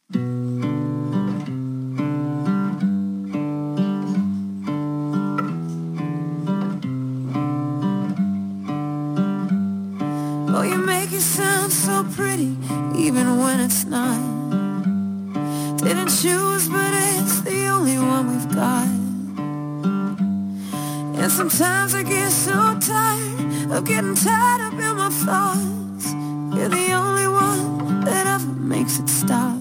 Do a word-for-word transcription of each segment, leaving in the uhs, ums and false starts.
Oh, you make it sound so pretty, even when it's not. Didn't choose, but it's the only one we've got. And sometimes I get so tired of getting tied up in my thoughts. You're the only one that ever makes it stop.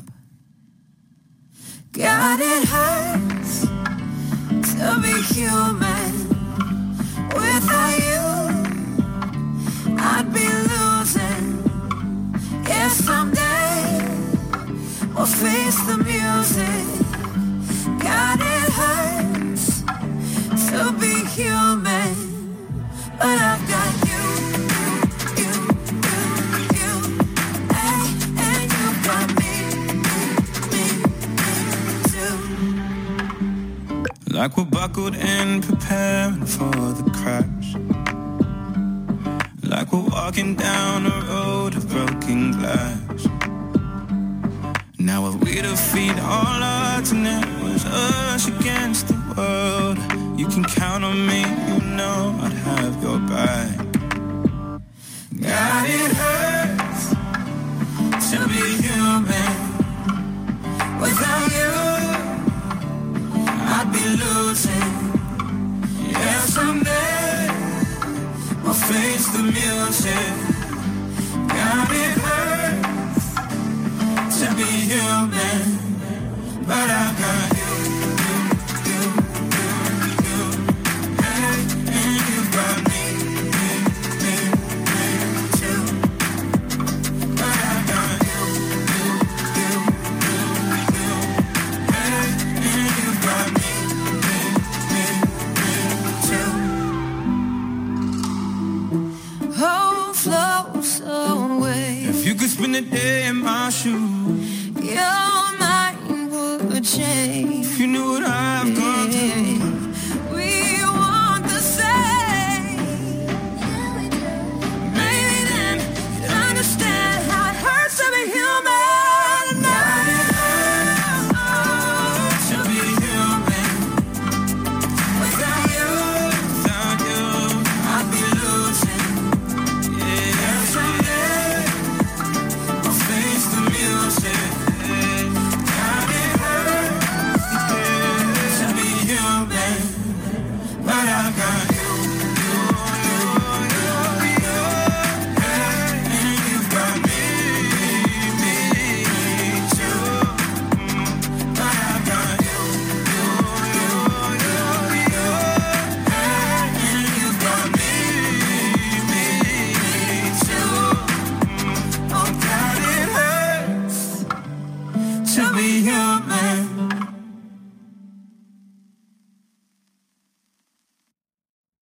God, it hurts to be human. Without you, I'd be losing. Yeah, someday we'll face the music. God, it hurts to be human, but I've got you, you, you, you, you, and, and you've got me, me, me, me too. Like we're buckled in, preparing for the crash. Like we're walking down a road of broken glass. Now if we defeat all odds and it was us against the world, you can count on me, you know I'd have your back. God, it hurts to be human. Without you, I'd be losing. Yeah, someday we'll face the music. God, it hurts to be human, but I've got you, you, you, you, you, and, and you've got me, me, me, me too. But I've got you, you, you, you, you, and, and you've got me, me, me, me too. Oh, flows away. If you could spend a day in my shoes, your mind would change.